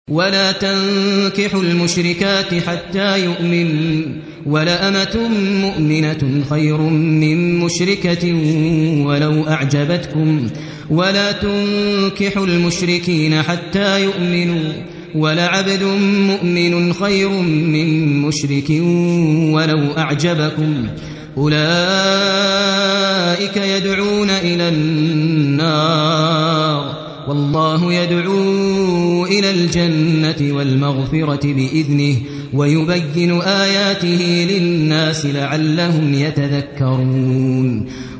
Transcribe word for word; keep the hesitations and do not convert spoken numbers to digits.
ولا تنكحوا المشركات حتى يؤمنوا ولأمة مؤمنة خير من مشركة ولو أعجبتكم ولا تنكحوا المشركين حتى يؤمنوا ولعبد مؤمن خير من مشرك ولو أعجبكم أولئك يدعون إلى النار والله يدعو إلى الجنة والمغفرة بإذنه ويبين آياته للناس لعلهم يتذكرون